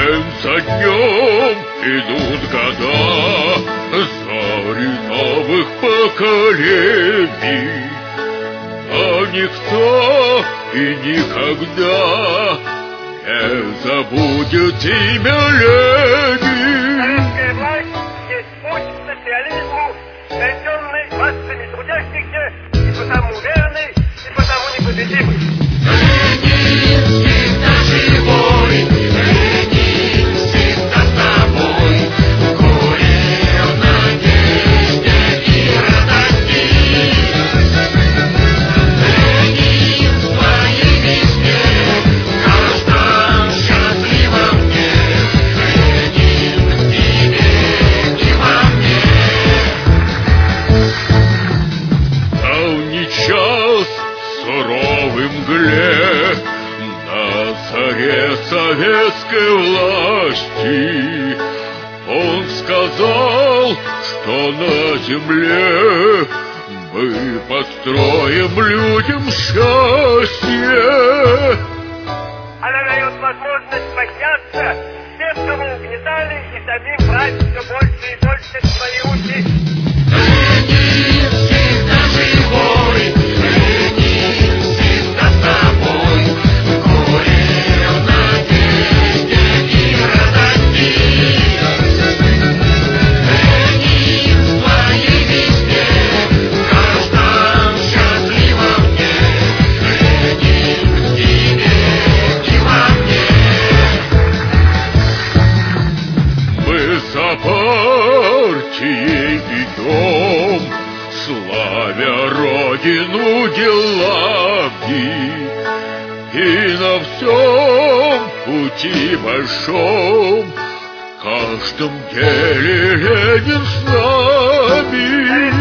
День за днем идут года, зари новых поколений, а никто и никогда не забудет имя Ленин. Советская власть есть путь к социализму, рожденный массами трудящихся, и потому верный, и потому непобедимый. Ленин всегда живой, Ленин всегда с тобой, в горе, в надежде и радости. Ленин в твоей весне, в каждом счастливом дне, Ленин в тебе и во мне. Давний час суровой мгле на заре советской власти он сказал, что на земле мы построим людям счастье. Она дает возможность подняться всем, кого угнетали, и самим брать все больше и больше в свои руки. Ленин всегда живой, Ленин всегда с тобой, в горе, в надежде и радости. Ленин в твоей весне, в каждом счастливом дне, Ленин в тебе и во мне. Мы за партией идем, славя Родину делами, и на всем пути большом, в каждом деле Ленин с нами.